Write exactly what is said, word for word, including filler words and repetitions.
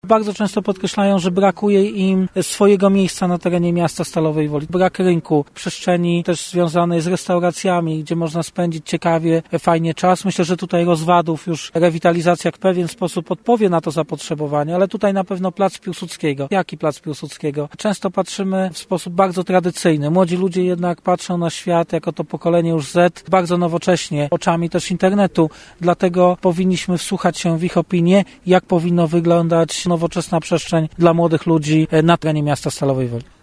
bardzo często podkreślają, że brakuje im swojego miejsca na terenie miasta Stalowej Woli. Brak rynku, przestrzeni też związanej z restauracjami, gdzie można spędzić ciekawie, fajnie czas. Myślę, że tutaj Rozwadów już rewitalizacja w pewien sposób odpowie na to zapotrzebowanie, ale tutaj na pewno Plac Piłsudskiego. Jaki Plac Piłsudskiego? Często patrzymy w sposób bardzo tradycyjny. Młodzi ludzie jednak patrzą na świat jako to pokolenie już Z, bardzo nowocześnie, oczami też internetu. Dlatego powinniśmy wsłuchać się w ich opinię, jak powinno wyglądać nowoczesna przestrzeń dla młodych ludzi na terenie miasta Stalowej Woli.